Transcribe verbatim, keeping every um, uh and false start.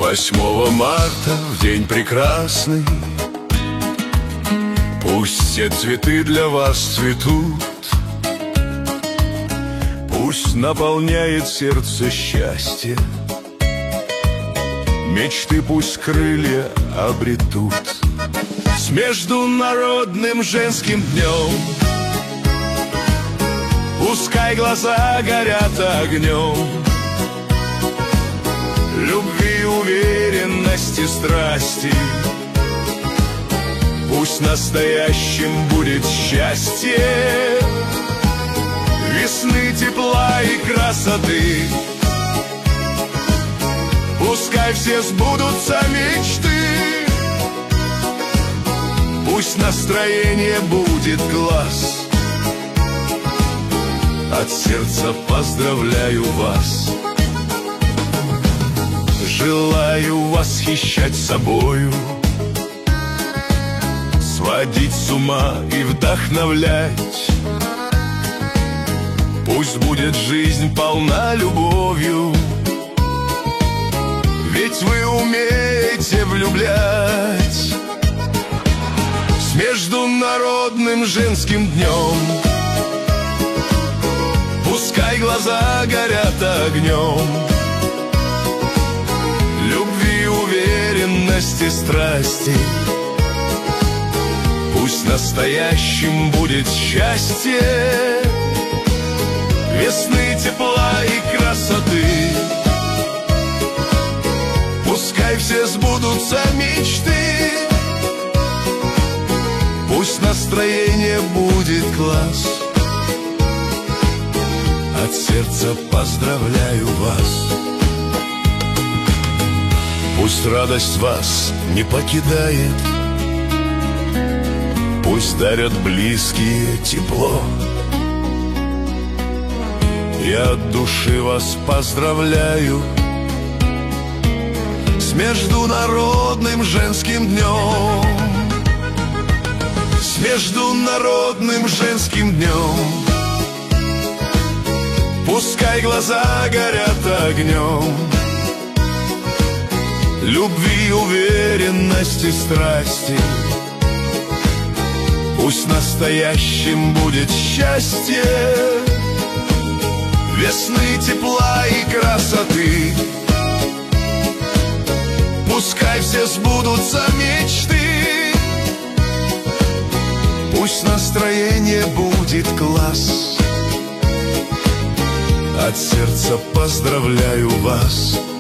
Восьмого марта, в день прекрасный, пусть все цветы для вас цветут, пусть наполняет сердце счастье, мечты пусть крылья обретут. С международным женским днем пускай глаза горят огнем любви, уверенности, страсти. Пусть настоящим будет счастье, весны, тепла и красоты. Пускай все сбудутся мечты, пусть настроение будет класс. От сердца поздравляю вас. Желаю восхищать собою, сводить с ума и вдохновлять. Пусть будет жизнь полна любовью, ведь вы умеете влюблять. С международным женским днем пускай глаза горят огнем любви, уверенности, страсти. Пусть настоящим будет счастье, весны, тепла и красоты. Пускай все сбудутся мечты, пусть настроение будет класс. От сердца поздравляю вас. Пусть радость вас не покидает, пусть дарят близкие тепло. Я от души вас поздравляю с международным женским днем, с международным женским днем. Пускай глаза горят огнем любви, уверенности, страсти. Пусть настоящим будет счастье, весны, тепла и красоты. Пускай все сбудутся мечты, пусть настроение будет класс. От сердца поздравляю вас.